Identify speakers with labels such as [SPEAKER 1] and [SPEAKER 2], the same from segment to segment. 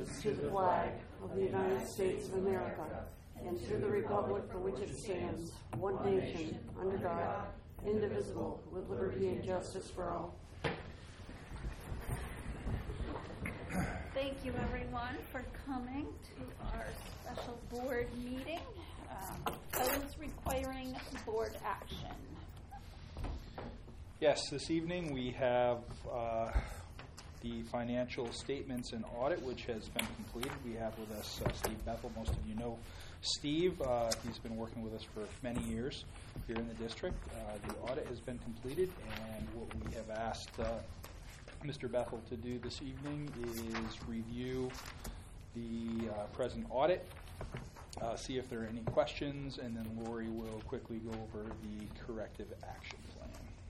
[SPEAKER 1] allegiance to the flag of the United States of America and to the republic for which it stands, one nation, under God, indivisible, with liberty and justice for all.
[SPEAKER 2] Thank you, everyone, for coming to our special board meeting. Items requiring board action.
[SPEAKER 3] Yes, this evening we have the financial statements and audit, which has been completed. We have with us Steve Bethel. Most of you know Steve. He's been working with us for many years here in the district. The audit has been completed, and what we have asked Mr. Bethel to do this evening is review the present audit, see if there are any questions, and then Lori will quickly go over the corrective action plan.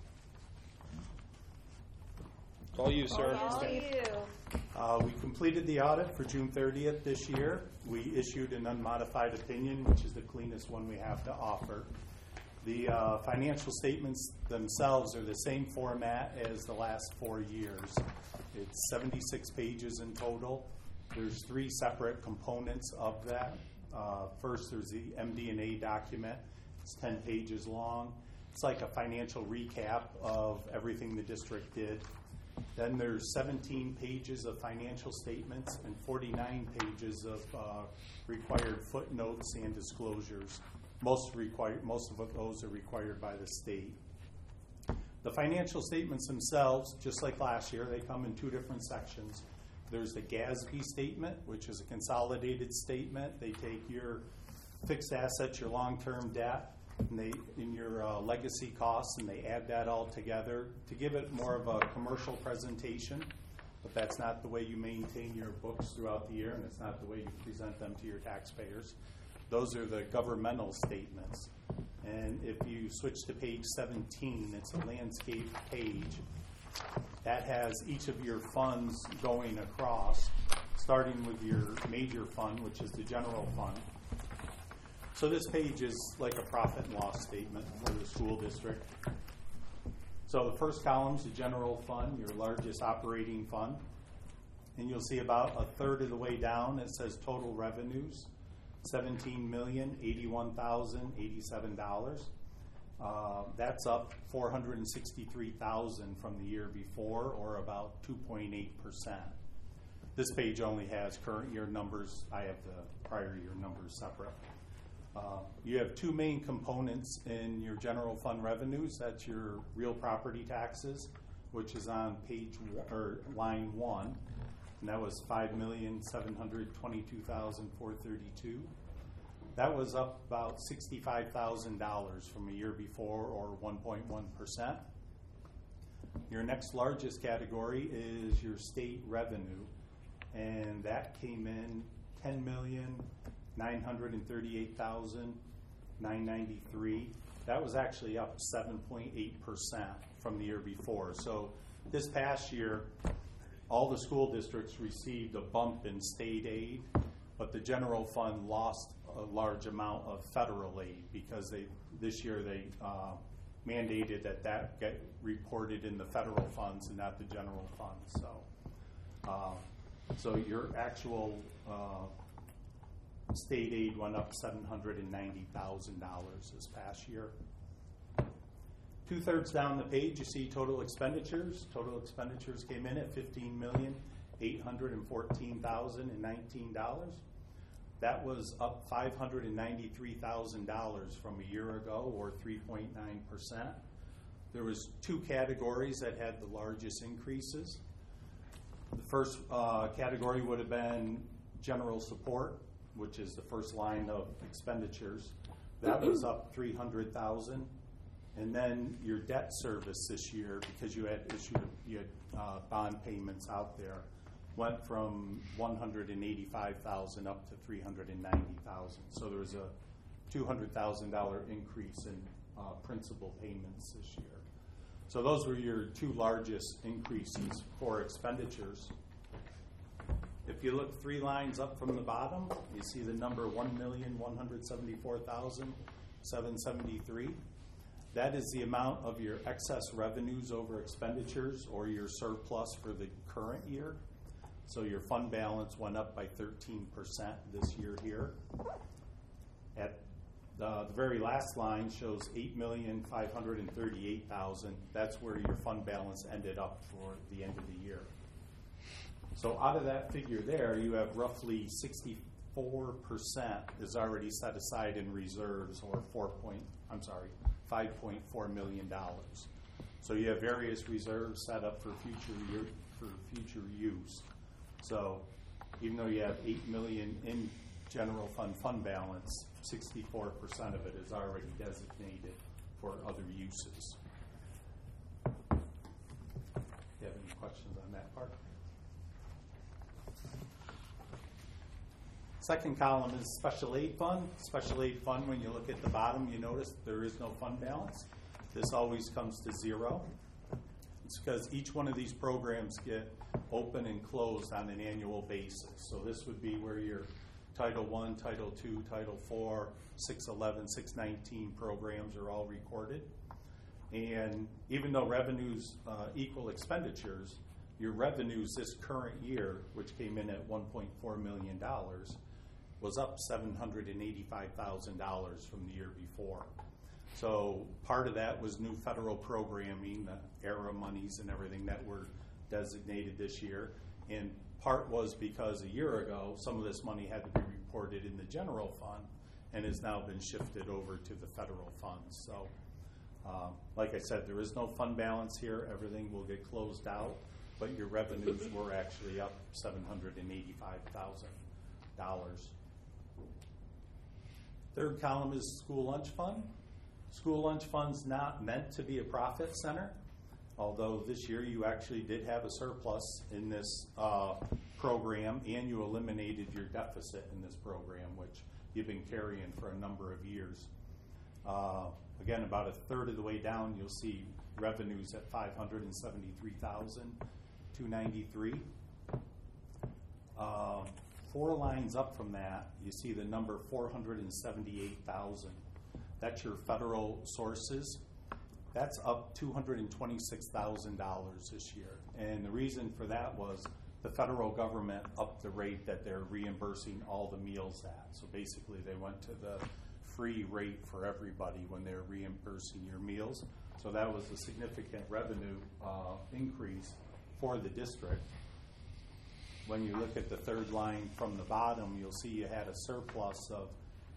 [SPEAKER 3] It's all you, sir.
[SPEAKER 2] All you.
[SPEAKER 4] We completed the audit for June 30th this year. We issued an unmodified opinion, which is the cleanest one we have to offer. The financial statements themselves are the same format as the last 4 years. It's 76 pages in total. There's 3 separate components of that. First, there's the MD&A document. It's 10 pages long. It's like a financial recap of everything the district did. Then there's 17 pages of financial statements and 49 pages of required footnotes and disclosures. Most of those are required by the state. The financial statements themselves, just like last year, they come in 2 different sections. There's the GASB statement, which is a consolidated statement. They take your fixed assets, your long-term debt, and your legacy costs, and they add that all together to give it more of a commercial presentation. But that's not the way you maintain your books throughout the year, and it's not the way you present them to your taxpayers. Those are the governmental statements. And if you switch to page 17, it's a landscape page. That has each of your funds going across, starting with your major fund, which is the general fund. So this page is like a profit and loss statement for the school district. So the first column is the general fund, your largest operating fund. And you'll see about a third of the way down, it says total revenues, $17,081,087. That's up $463,000 from the year before, or about 2.8%. This page only has current year numbers. I have the prior year numbers separate. You have 2 main components in your general fund revenues. That's your real property taxes, which is on line 1, and that was $5,722,432. That was up about $65,000 from a year before, or 1.1%. Your next largest category is your state revenue, and that came in $10,938,993. That was actually up 7.8% from the year before. So this past year, all the school districts received a bump in state aid, but the general fund lost a large amount of federal aid because this year they mandated that get reported in the federal funds and not the general funds. So your actual state aid went up $790,000 this past year. 2/3 down the page, you see total expenditures. Total expenditures came in at $15,814,019. That was up $593,000 from a year ago, or 3.9%. There was 2 categories that had the largest increases. The first category would have been general support, which is the first line of expenditures. That was up $300,000. And then your debt service this year, because you had bond payments out there, went from $185,000 up to $390,000. So there was a $200,000 increase in principal payments this year. So those were your 2 largest increases for expenditures. If you look 3 lines up from the bottom, you see the number $1,174,773. That is the amount of your excess revenues over expenditures, or your surplus for the current year. So your fund balance went up by 13% this year here. At the very last line shows $8,538,000. That's where your fund balance ended up for the end of the year. So out of that figure there, you have roughly 64% is already set aside in reserves, or $5.4 million. So you have various reserves set up for future use. So even though you have $8 million in general fund balance, 64% of it is already designated for other uses. Do you have any questions on that part? Second column is special aid fund. Special aid fund, when you look at the bottom, you notice there is no fund balance. This always comes to zero. It's because each one of these programs get open and closed on an annual basis. So this would be where your Title I, Title II, Title IV, 611, 619 programs are all recorded. And even though revenues equal expenditures, your revenues this current year, which came in at $1.4 million, was up $785,000 from the year before. So part of that was new federal programming, the ERA monies and everything that were designated this year. And part was because a year ago, some of this money had to be reported in the general fund and has now been shifted over to the federal funds. So like I said, there is no fund balance here. Everything will get closed out, but your revenues were actually up $785,000. Third column is school lunch fund. School lunch fund's not meant to be a profit center, although this year you actually did have a surplus in this program, and you eliminated your deficit in this program, which you've been carrying for a number of years. Again, about a third of the way down, you'll see revenues at $573,293. 4 lines up from that, you see the number 478,000. That's your federal sources. That's up $226,000 this year. And the reason for that was the federal government upped the rate that they're reimbursing all the meals at. So basically they went to the free rate for everybody when they're reimbursing your meals. So that was a significant revenue increase for the district. When you look at the third line from the bottom, you'll see you had a surplus of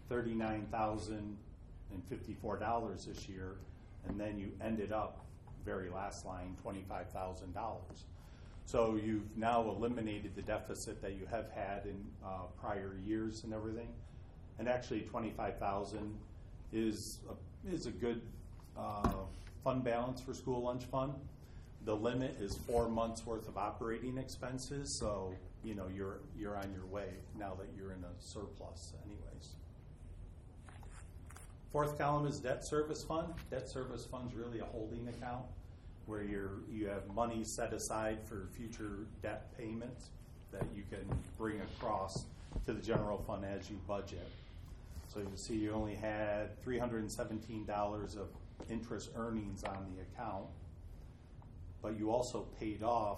[SPEAKER 4] $39,054 this year, and then you ended up, very last line, $25,000. So you've now eliminated the deficit that you have had in prior years and everything. And actually $25,000 is a good fund balance for school lunch fund. The limit is 4 months worth of operating expenses, so you know you're on your way now that you're in a surplus anyways. Fourth column is debt service fund. Debt service fund is really a holding account where you have money set aside for future debt payments that you can bring across to the general fund as you budget. So you see you only had $317 of interest earnings on the account, but you also paid off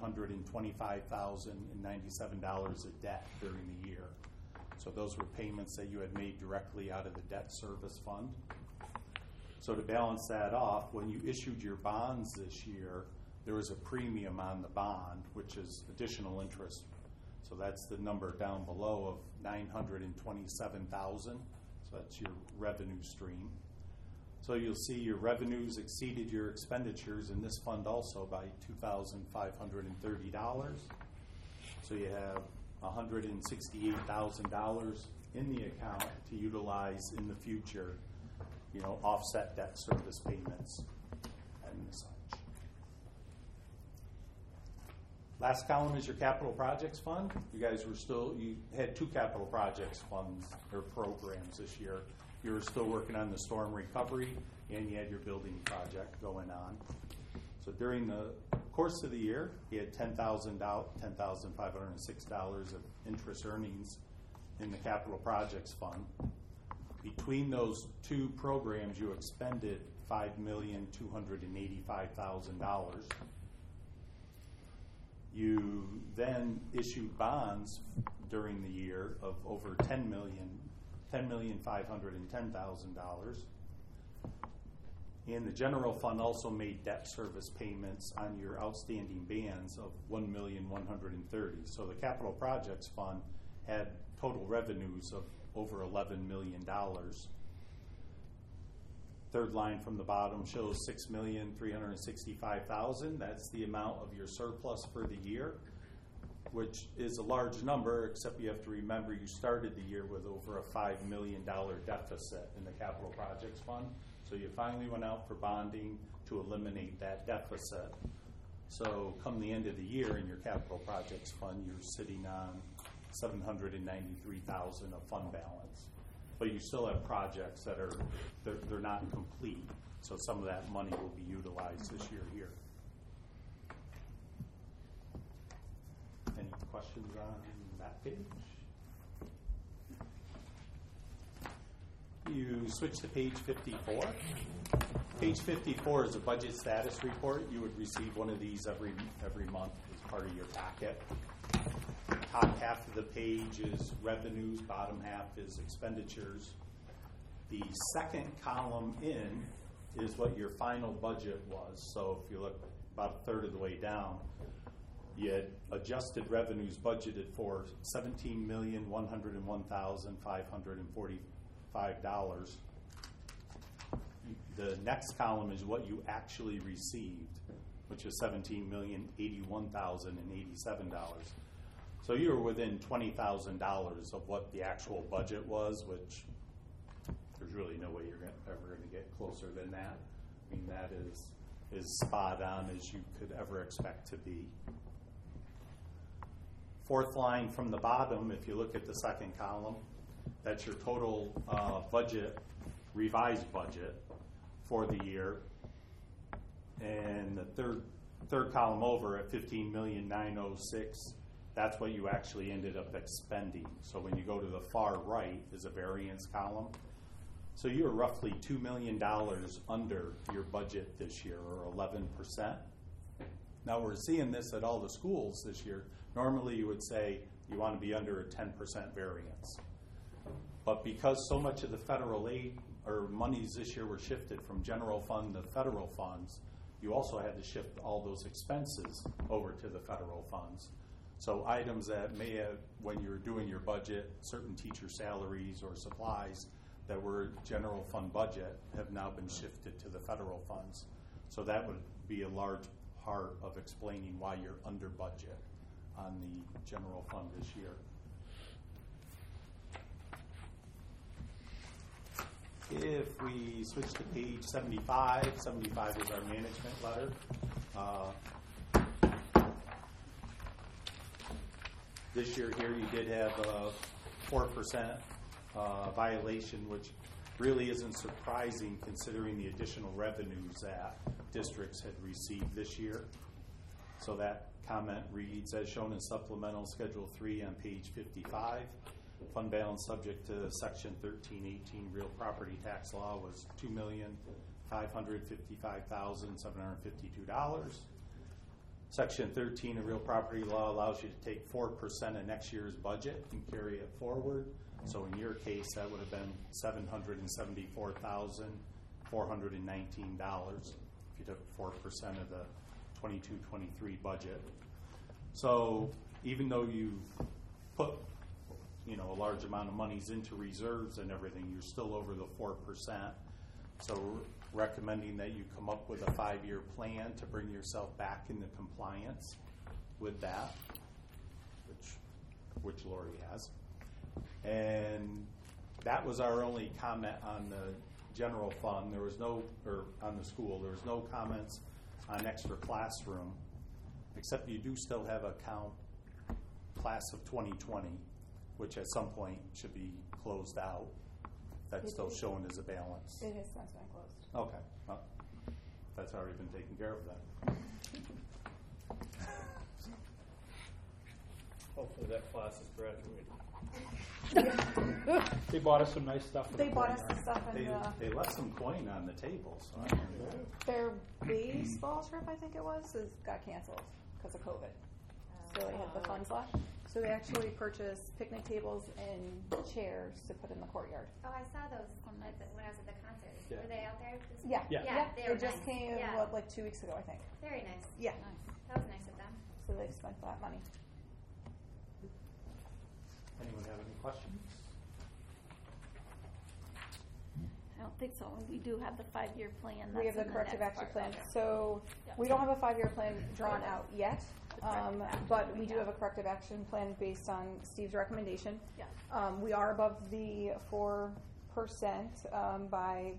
[SPEAKER 4] $925,097 of debt during the year. So those were payments that you had made directly out of the debt service fund. So to balance that off, when you issued your bonds this year, there was a premium on the bond, which is additional interest. So that's the number down below of $927,000. So that's your revenue stream. So you'll see your revenues exceeded your expenditures in this fund also by $2,530. So you have $168,000 in the account to utilize in the future, offset debt service payments and such. Last column is your capital projects fund. You had 2 capital projects funds or programs this year. You were still working on the storm recovery, and you had your building project going on. So during the course of the year, you had $10,506 of interest earnings in the capital projects fund. Between those 2 programs, you expended $5,285,000. You then issued bonds during the year of over $10,510,000. And the general fund also made debt service payments on your outstanding bands of $1,130,000. So the capital projects fund had total revenues of over $11 million. Third line from the bottom shows $6,365,000. That's the amount of your surplus for the year, which is a large number, except you have to remember you started the year with over a $5 million deficit in the capital projects fund. So you finally went out for bonding to eliminate that deficit. So come the end of the year in your capital projects fund, you're sitting on $793,000 of fund balance. But you still have projects that are, they're not complete. So some of that money will be utilized this year here. Any questions on that page? You switch to page 54. Page 54 is a budget status report. You would receive one of these every month as part of your packet. Top half of the page is revenues, bottom half is expenditures. The second column in is what your final budget was. So if you look about a third of the way down, you had adjusted revenues budgeted for $17,101,545. The next column is what you actually received, which is $17,081,087. So you were within $20,000 of what the actual budget was, which there's really no way you're ever going to get closer than that. I mean, that is as spot on as you could ever expect to be. Fourth line from the bottom, if you look at the second column, that's your total budget, revised budget for the year. And the third column over at $15,906,000, that's what you actually ended up expending. So when you go to the far right is a variance column. So you're roughly $2 million under your budget this year, or 11%. Now we're seeing this at all the schools this year. Normally you would say you want to be under a 10% variance. But because so much of the federal aid or monies this year were shifted from general fund to federal funds, you also had to shift all those expenses over to the federal funds. So items that may have, when you're doing your budget, certain teacher salaries or supplies that were general fund budget have now been shifted to the federal funds. So that would be a large part of explaining why you're under budget on the general fund this year. If we switch to page 75 is our management letter. This year here you did have a 4% violation, which really isn't surprising considering the additional revenues that districts had received this year. So that comment reads, as shown in supplemental schedule 3 on page 55, fund balance subject to section 1318 real property tax law was $2,555,752. Section 13 of real property law allows you to take 4% of next year's budget and carry it forward. So in your case, that would have been $774,419 if you took 4% of the 22-23 budget. So even though you've put a large amount of monies into reserves and everything, you're still over the 4%. So we're recommending that you come up with a 5-year plan to bring yourself back into compliance with that, which Lori has. And that was our only comment on the general fund. There was no, or on the school, there was no comments on extra classroom, except you do still have a count class of 2020, which at some point should be closed out. That's still shown as a balance.
[SPEAKER 5] It has since been closed.
[SPEAKER 4] Okay. Well, that's already been taken care of then.
[SPEAKER 6] Hopefully that class is graduated.
[SPEAKER 3] They bought us some nice stuff.
[SPEAKER 5] They bought us the stuff and
[SPEAKER 4] They left some coin on the table, so I don't know.
[SPEAKER 5] their baseball trip, I think it was, got canceled because of COVID. really had the funds left. So they actually purchased picnic tables and chairs to put in the courtyard.
[SPEAKER 7] Oh, I saw those when I was at the concert.
[SPEAKER 3] Yeah.
[SPEAKER 7] Were they out there? This
[SPEAKER 5] Yeah.
[SPEAKER 3] Yeah.
[SPEAKER 7] Yeah, they were
[SPEAKER 5] It just
[SPEAKER 7] nice.
[SPEAKER 5] came,
[SPEAKER 7] Yeah.
[SPEAKER 5] like 2 weeks ago, I think.
[SPEAKER 7] Very nice.
[SPEAKER 5] Yeah.
[SPEAKER 7] That was nice of them.
[SPEAKER 5] So they spent that money.
[SPEAKER 4] Anyone have any questions?
[SPEAKER 2] I don't think so. We do have the 5-year plan.
[SPEAKER 5] We have
[SPEAKER 2] That's
[SPEAKER 5] the
[SPEAKER 2] in
[SPEAKER 5] corrective
[SPEAKER 2] next
[SPEAKER 5] action
[SPEAKER 2] part.
[SPEAKER 5] plan. So
[SPEAKER 2] Yeah.
[SPEAKER 5] we don't have a 5-year plan drawn out yet,
[SPEAKER 2] corrective action
[SPEAKER 5] but
[SPEAKER 2] we
[SPEAKER 5] we do
[SPEAKER 2] have.
[SPEAKER 5] have a corrective action plan based on Steve's recommendation.
[SPEAKER 2] Yeah.
[SPEAKER 5] We are above the 4% by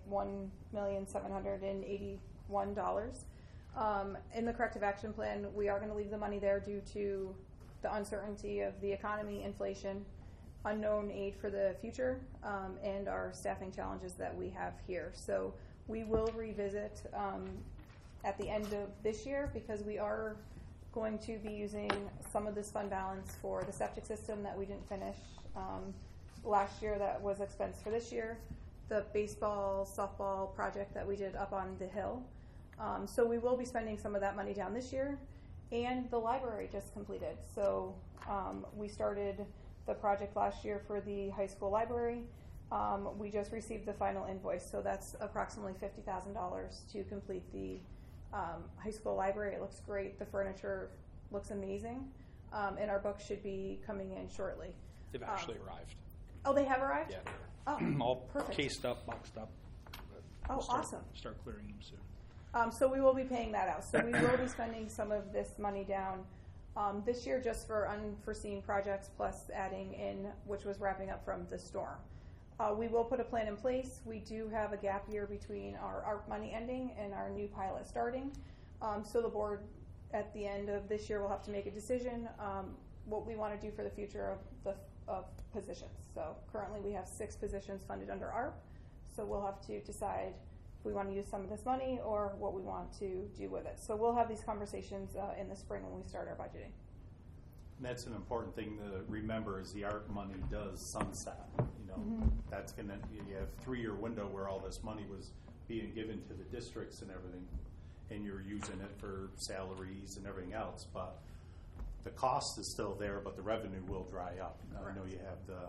[SPEAKER 5] $1,781,000. In the corrective action plan, we are going to leave the money there due to the uncertainty of the economy, inflation, unknown aid for the future, and our staffing challenges that we have here. So we will revisit at the end of this year because we are going to be using some of this fund balance for the septic system that we didn't finish last year that was expense for this year, the baseball, softball project that we did up on the hill. So we will be spending some of that money down this year. And the library just completed. So we started the project last year for the high school library. We just received the final invoice, so that's approximately $50,000 to complete the high school library. It looks great. The furniture looks amazing, and our books should be coming in shortly.
[SPEAKER 3] They've actually arrived.
[SPEAKER 5] Oh, they have arrived?
[SPEAKER 3] Yeah,
[SPEAKER 5] Oh,
[SPEAKER 3] they're all
[SPEAKER 5] perfect.
[SPEAKER 3] cased up, boxed up.
[SPEAKER 5] Oh,
[SPEAKER 3] We'll start-
[SPEAKER 5] awesome.
[SPEAKER 3] Start clearing them soon.
[SPEAKER 5] So we will be paying that out. So we will be spending some of this money down this year just for unforeseen projects, plus adding in, which was wrapping up from the storm. We will put a plan in place. We do have a gap year between our ARP money ending and our new pilot starting. So the board at the end of this year will have to make a decision what we want to do for the future of positions. So currently we have 6 positions funded under ARP. So we'll have to decide if we want to use some of this money or what we want to do with it. So we'll have these conversations in the spring when we start our budgeting.
[SPEAKER 4] And that's an important thing to remember is the ARP money does sunset. You know, that's gonna, you have a 3-year window where all this money was being given to the districts and everything, and you're using it for salaries and everything else, but the cost is still there, but the revenue will dry up. I know you have the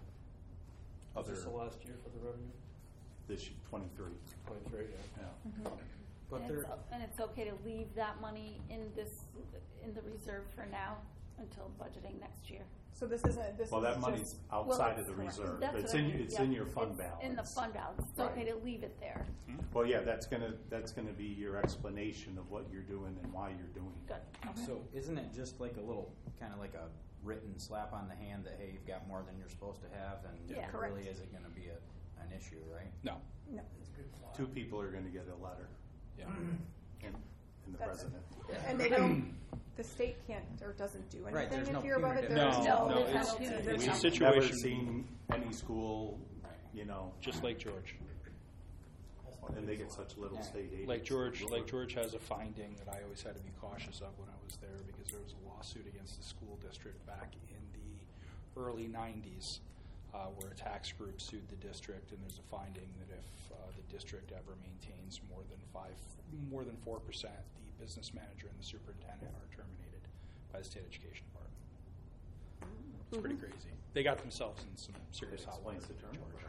[SPEAKER 6] Is
[SPEAKER 4] other,
[SPEAKER 6] this the last year for the revenue?
[SPEAKER 4] this 23.
[SPEAKER 6] 23, yeah.
[SPEAKER 4] Yeah.
[SPEAKER 8] But
[SPEAKER 2] And
[SPEAKER 8] there,
[SPEAKER 2] it's okay to leave that money in the reserve for now until budgeting next year.
[SPEAKER 5] So this isn't, this
[SPEAKER 4] Well, that
[SPEAKER 5] is
[SPEAKER 4] money's
[SPEAKER 5] just,
[SPEAKER 4] outside of the
[SPEAKER 5] correct.
[SPEAKER 4] reserve.
[SPEAKER 2] That's
[SPEAKER 4] It's
[SPEAKER 2] what
[SPEAKER 4] in,
[SPEAKER 2] I mean,
[SPEAKER 4] it's
[SPEAKER 2] yeah.
[SPEAKER 4] in your fund
[SPEAKER 2] It's
[SPEAKER 4] balance.
[SPEAKER 2] in the fund balance. It's
[SPEAKER 4] Right.
[SPEAKER 2] okay to leave it there.
[SPEAKER 4] Well, yeah, that's gonna be your explanation of what you're doing and why you're doing it.
[SPEAKER 2] Good.
[SPEAKER 8] so isn't it just like a little, kind of like a written slap on the hand that, hey, you've got more than you're supposed to have, and
[SPEAKER 2] Yeah.
[SPEAKER 8] really isn't going to be an issue, right?
[SPEAKER 3] No.
[SPEAKER 5] No.
[SPEAKER 4] 2 people are gonna get a letter,
[SPEAKER 3] Yeah.
[SPEAKER 4] and the
[SPEAKER 5] That's-
[SPEAKER 4] president.
[SPEAKER 5] And they don't, the state can't or doesn't do
[SPEAKER 8] Right, there's
[SPEAKER 5] anything
[SPEAKER 8] no
[SPEAKER 5] if you're above it.
[SPEAKER 8] punitive-
[SPEAKER 5] There's
[SPEAKER 3] No,
[SPEAKER 5] no
[SPEAKER 3] no,
[SPEAKER 2] it's-
[SPEAKER 5] penalty.
[SPEAKER 2] it's
[SPEAKER 5] There's
[SPEAKER 3] a
[SPEAKER 5] nothing.
[SPEAKER 3] situation-
[SPEAKER 4] Never seen any school, you know,
[SPEAKER 3] Just like George.
[SPEAKER 4] and they get such little state aid.
[SPEAKER 3] Like George has a finding that I always had to be cautious of when I was there because there was a lawsuit against the school district back in the early 90s where a tax group sued the district, and there's a finding that if the district ever maintains more than 4%, the business manager and the superintendent are terminated by the state education department. It's pretty crazy. They got themselves in some serious hot water.
[SPEAKER 4] Explains the turnover.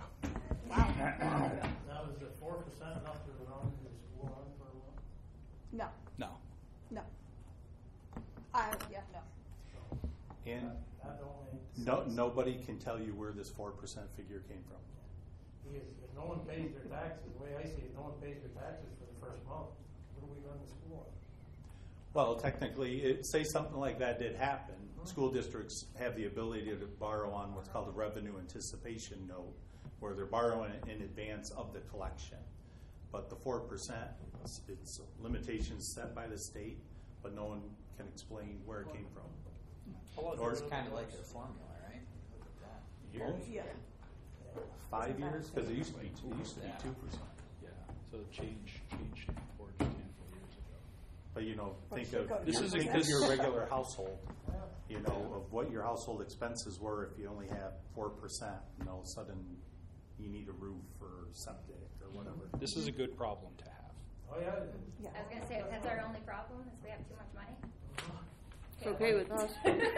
[SPEAKER 9] Now, is the 4% enough to run the school on for a while?
[SPEAKER 5] No,
[SPEAKER 3] No.
[SPEAKER 5] no. Yeah, no.
[SPEAKER 4] And
[SPEAKER 9] That only.
[SPEAKER 4] nobody can tell you where this 4% figure came from.
[SPEAKER 9] Because if no one pays their taxes, the way I see it, no one pays their taxes for the first month, what do we run the school on?
[SPEAKER 4] Well, technically, say something like that did happen. School districts have the ability to borrow on what's called a revenue anticipation note, where they're borrowing in advance of the collection. But the 4%, it's limitations set by the state, but no one can explain where it came from. Or
[SPEAKER 8] It's kind of like their formula, right? Look at that.
[SPEAKER 4] Years?
[SPEAKER 5] Yeah.
[SPEAKER 4] 5 years? Because it used to be 2%.
[SPEAKER 3] Yeah. So it changed for just a handful of years ago.
[SPEAKER 4] But think
[SPEAKER 5] should go
[SPEAKER 4] of
[SPEAKER 5] to
[SPEAKER 4] think
[SPEAKER 5] 2%.
[SPEAKER 4] of your regular household. Of what your household expenses were if you only have 4%, and all of a sudden you need a roof or septic or whatever.
[SPEAKER 3] This is a good problem to have.
[SPEAKER 9] Oh, yeah.
[SPEAKER 5] Yeah.
[SPEAKER 7] I was going to say, that's our only problem, is we have too much money.
[SPEAKER 1] okay with us.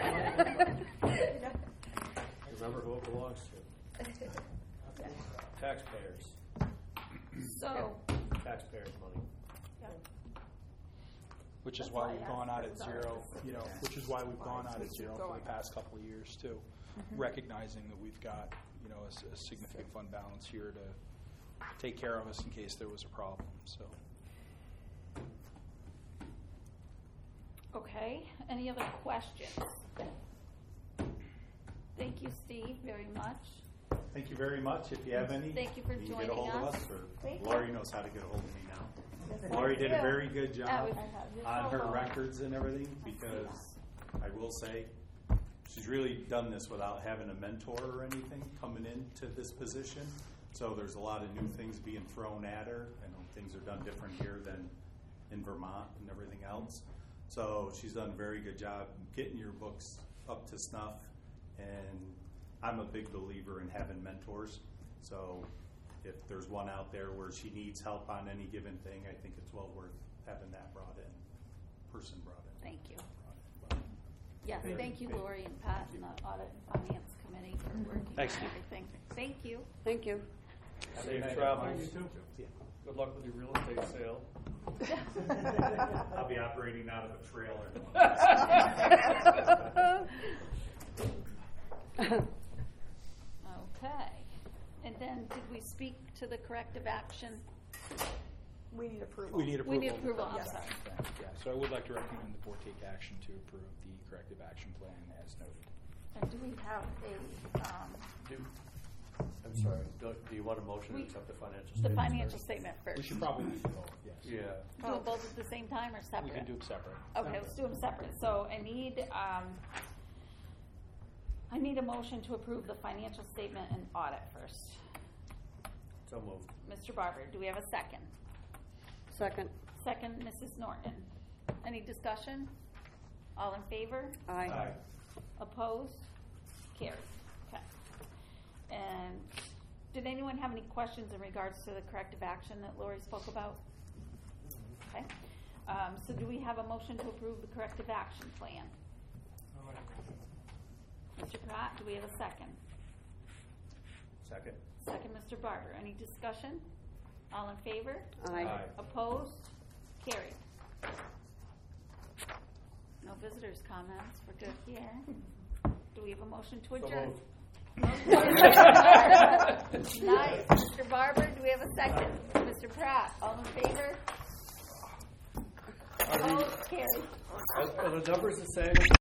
[SPEAKER 6] Remember who it belongs to. Taxpayers.
[SPEAKER 2] So,
[SPEAKER 6] Taxpayers' money.
[SPEAKER 3] Which is why we've gone out at zero, which is why we've gone out at zero for the past couple of years too. Recognizing that we've got, a significant fund balance here to take care of us in case there was a problem, so.
[SPEAKER 2] okay, any other questions? Thank you, Steve, very much.
[SPEAKER 4] Thank you very much. If you have any,
[SPEAKER 2] Thank you for
[SPEAKER 4] can get a
[SPEAKER 2] joining
[SPEAKER 4] hold of
[SPEAKER 2] us.
[SPEAKER 4] us, or
[SPEAKER 5] Thank you.
[SPEAKER 4] Lori knows how to get a hold of me now.
[SPEAKER 5] Yes,
[SPEAKER 4] Lori
[SPEAKER 5] thank
[SPEAKER 4] did a
[SPEAKER 5] you.
[SPEAKER 4] very good
[SPEAKER 2] That
[SPEAKER 4] job
[SPEAKER 2] was-
[SPEAKER 4] on her records and everything, because I will say, she's really done this without having a mentor or anything coming into this position. So there's a lot of new things being thrown at her. I know things are done different here than in Vermont and everything else. So she's done a very good job getting your books up to snuff. And I'm a big believer in having mentors. So if there's one out there where she needs help on any given thing, I think it's well worth having that brought in.
[SPEAKER 2] Thank you. Yes, thank you, Lori and Pat and the Audit and Finance Committee for working on
[SPEAKER 3] Thanks, Steve.
[SPEAKER 2] everything. Thank you.
[SPEAKER 1] Thank you.
[SPEAKER 6] Safe travels. Good luck with your real estate sale.
[SPEAKER 4] I'll be operating out of a trailer.
[SPEAKER 2] Okay. And then did we speak to the corrective action?
[SPEAKER 5] We need approval.
[SPEAKER 3] We need approval.
[SPEAKER 2] We need approval, I'm
[SPEAKER 5] Yes.
[SPEAKER 2] sorry.
[SPEAKER 3] Yeah, so I would like to recommend the board take action to approve the corrective action plan as noted.
[SPEAKER 2] And do we have
[SPEAKER 6] I'm sorry, do you want a motion to
[SPEAKER 2] We-
[SPEAKER 6] accept the financial
[SPEAKER 2] the
[SPEAKER 6] statements?
[SPEAKER 2] financial
[SPEAKER 6] first?
[SPEAKER 2] statement
[SPEAKER 3] We
[SPEAKER 2] first?
[SPEAKER 3] should probably do both, yes.
[SPEAKER 6] Yeah.
[SPEAKER 2] Do them both at the same time or separate?
[SPEAKER 3] We can do them separate.
[SPEAKER 2] Okay, let's do them separate. So I need a motion to approve the financial statement and audit first.
[SPEAKER 6] So moved.
[SPEAKER 2] Mr. Barber, do we have a second?
[SPEAKER 1] Second.
[SPEAKER 2] Second, Mrs. Norton. Any discussion? All in favor?
[SPEAKER 1] Aye.
[SPEAKER 2] Opposed? Carried. Okay. And did anyone have any questions in regards to the corrective action that Lori spoke about? Okay. So do we have a motion to approve the corrective action plan? Mr. Pratt, do we have a second?
[SPEAKER 6] Second.
[SPEAKER 2] Second, Mr. Barber. Any discussion? All in favor?
[SPEAKER 1] Aye.
[SPEAKER 2] Opposed? Carried. No visitors' comments. We're good here. Do we have a motion to
[SPEAKER 6] So
[SPEAKER 2] adjourn?
[SPEAKER 6] moved.
[SPEAKER 2] Nice. Mr. Barber, do we have a second? Mr. Pratt, all in favor? Opposed? Carried.
[SPEAKER 6] Are the numbers the same?